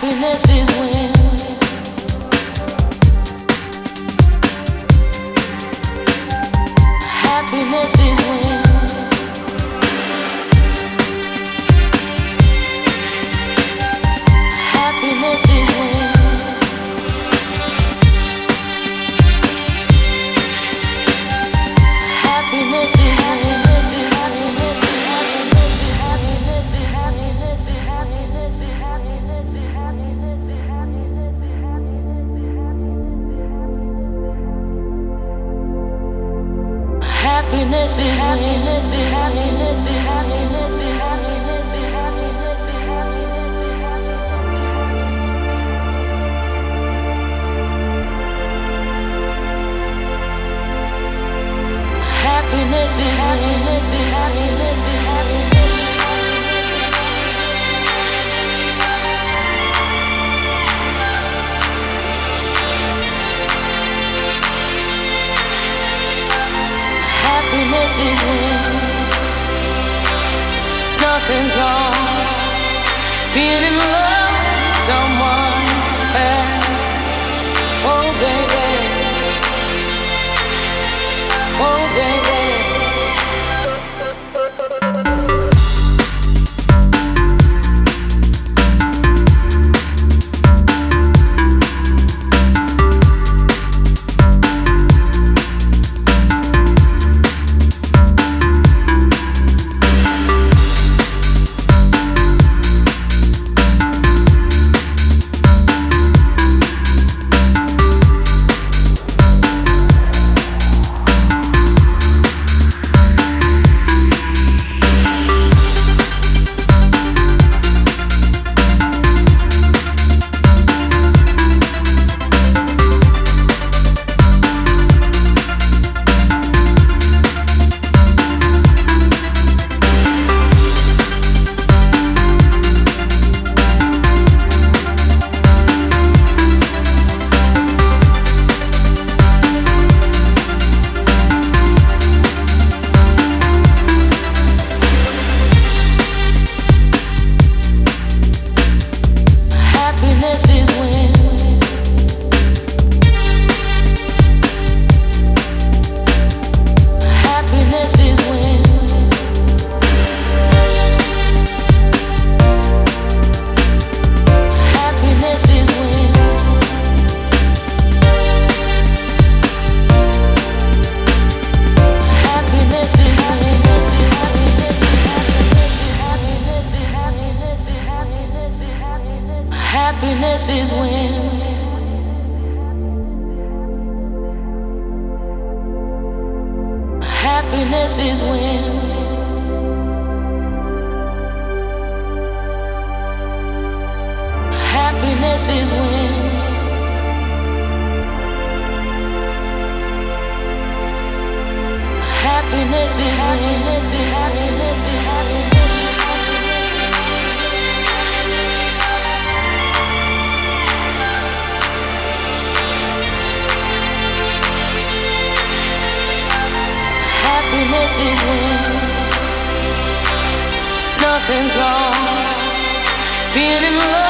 Happiness is when happiness is when happiness is when happiness is happiness is happiness is happiness is happiness is happiness is happiness is happiness is happiness is happiness is happiness is happiness. Happiness is when nothing's wrong. Being in love with someone else. Oh baby, oh baby. Happiness is when happiness is when happiness is when happiness is happiness is happiness is happiness. Happiness is when nothing's wrong. Being in love.